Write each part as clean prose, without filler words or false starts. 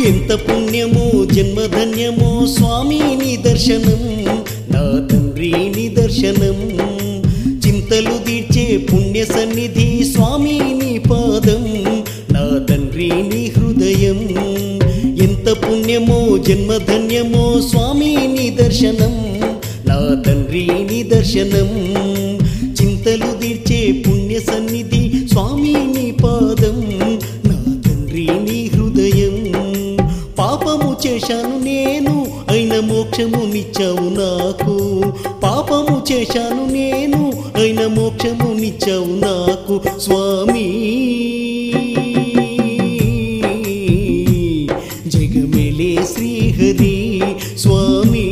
ఎంత పుణ్యమో జన్మధన్యమో స్వామి నీ దర్శనం నా తండ్రి నీ దర్శనం చింతలు తీర్చే పుణ్య సన్నిధి స్వామి నీ పాదం నా తండ్రి నీ హృదయం ఎంత పుణ్యమో జన్మధన్యమో స్వామి నీ దర్శనం నా తండ్రి నీ దర్శనం చింతలు తీర్చే పుణ్య సన్నిధి స్వామి నీ పాదం నా తండ్రి నీ హృదయం పాపము చేశాను నేను అయిన మోక్షమునిచ్చావు నాకు పాపము చేశాను నేను అయిన మోక్షమునిచ్చావు నాకు స్వామి జగమెలే శ్రీహరి స్వామి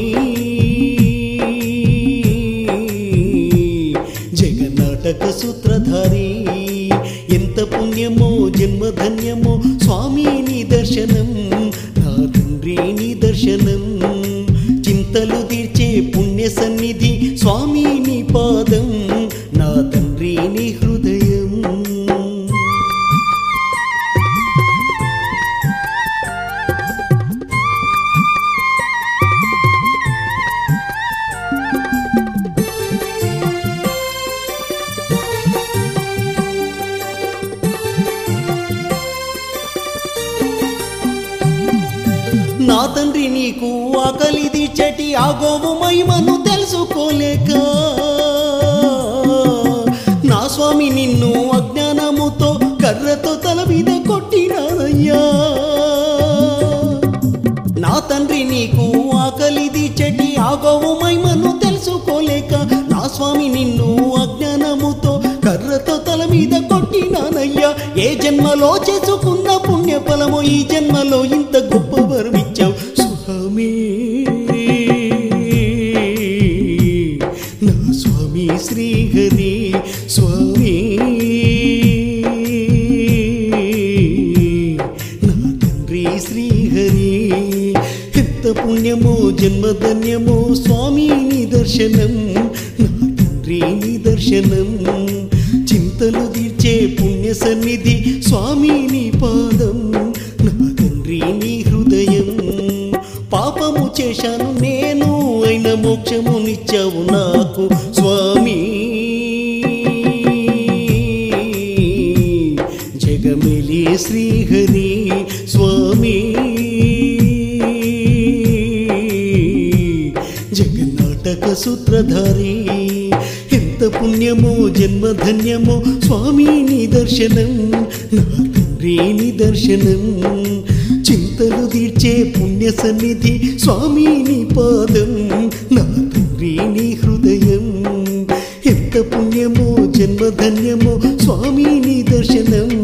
జగన్నాటక సూత్రధారి ఎంత పుణ్యమో జన్మధన్యమో స్వామి నీ దర్శనం నా తండ్రి నీ దర్శనం చింతలు తీర్చే పుణ్య సన్నిధి స్వామి నీ పాదం నా తండ్రి నీ హృదయం నా తండ్రి నీకు ఆకలి తీర్చటి ఆ గోవు మహిమను తెలుసుకోలేక నా స్వామి నిన్ను అజ్ఞానముతో కర్రతో తల మీద కొట్టినానయ్యా నా తండ్రి నీకు ఆకలి తీర్చటి ఆ గోవు మహిమను తెలుసుకోలేక నా స్వామి నిన్ను అజ్ఞానముతో కర్రతో తల మీద కొట్టినానయ్యా ఏ జన్మలో చేసుకున్న పుణ్య ఫలము ఈ జన్మలో ఇంత గొప్ప వరమిచ్చావు స్వామి నా స్వామి శ్రీహరి స్వామి నా తండ్రి శ్రీహరి ఎంత పుణ్యమో జన్మధన్యమో స్వామి నీ దర్శనం నా తండ్రి నీ దర్శనం చింతలు తీర్చే పుణ్య సన్నిధి స్వామి నీ పాదం నా తండ్రి నీ హృదయం పాపము చేశాను నేను అయిన మోక్షమునిచ్చావు నాకు స్వామి జగమెలి శ్రీహరి స్వామి జగన్నాటక సూత్రధారి ఎంత పుణ్యమో జన్మధన్యమో స్వామి నీ దర్శనం నా తండ్రి నీ దర్శనం చింతలు తీర్చే పుణ్య సన్నిధి స్వామి నీ పాదం నా తండ్రి నీ హృదయం ఎంత పుణ్యమో జన్మధన్యమో స్వామి నీ దర్శనం